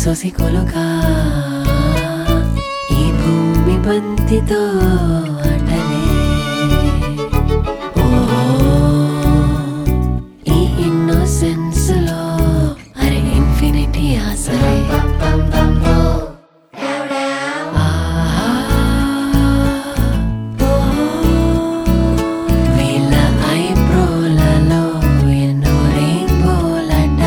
సొసికొలుగా ఈ భూమి బంతితో ఆటలే ఈ ఇన్నోసెన్స్ లో అరే ఇన్ఫినిటీ ఆసరే వీళ్ళ ఐబ్రోలలో ఎన్నో రెయిన్బోలట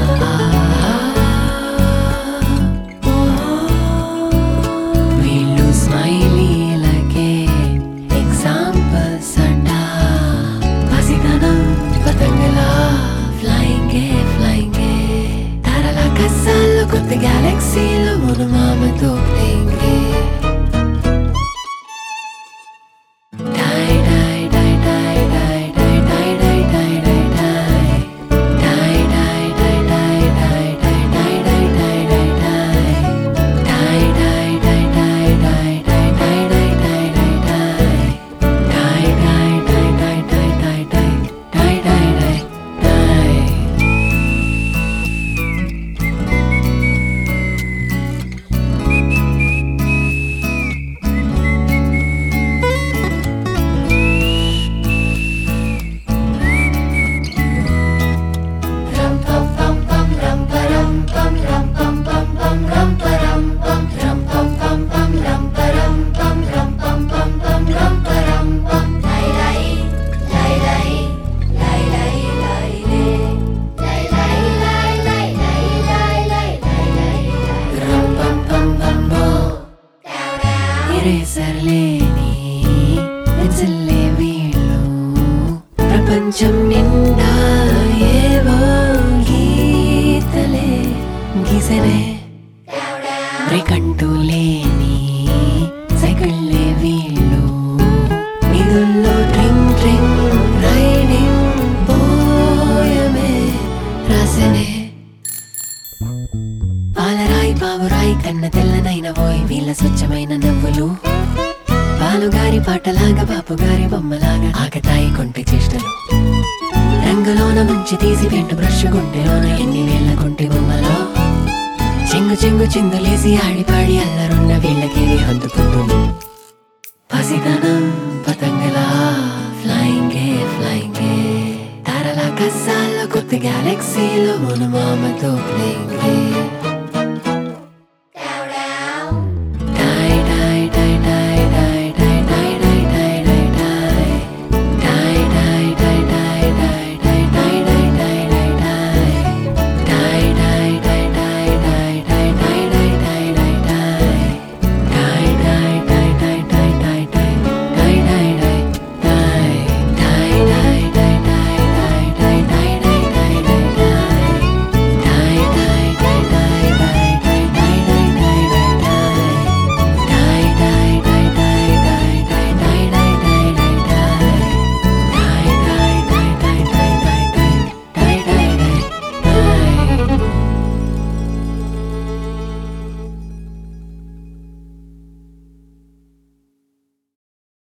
వీళ్ళు స్మైలీలకే ఎగ్జాంపుల్స్ అట పసితనం పతంగలా ఫ్లైంగే ఫ్లైంగే తారల కసాల్లో కొత్త గ్యాలక్సీలో మన మామతో ప్లేయింగే ఎరేసర్లేని పెన్సిల్లే వీళ్ళు ప్రపంచం నిండా ఏవో గీతలే గీసనే బ్రేకంటూ లేని సైకిళ్ళే వీళ్ళు నిధుల్లో డ్రింగ్ డ్రింగ్ రైడింగ్ పోయమే రాసనే పాలరాయి పావురాయి కన్న తెల్లనైన పోయి వీళ్ళ స్వచ్ఛమైన నవ్వులు పాలుగారి పాటలాగా బాపుగారి బొమ్మలాగా ఆకతాయి కొంటి చేష్టలు రంగులోన మంచి తీసి పెంటు బ్రష్ గుంటెలోన ఎన్ని వేళ్ళ కొంటి బొమ్మలో చెంగు చెంగు చిందులేసి ఆడిపాడి అల్లరున్న వీళ్ళకేవి హద్దుకుంటుంది పసితనం పతంగలా ఫ్లైంగే ఫ్లైంగే తారల కసాల్లో కొత్త గ్యాలక్సీలో మన మామతో ప్లేయింగే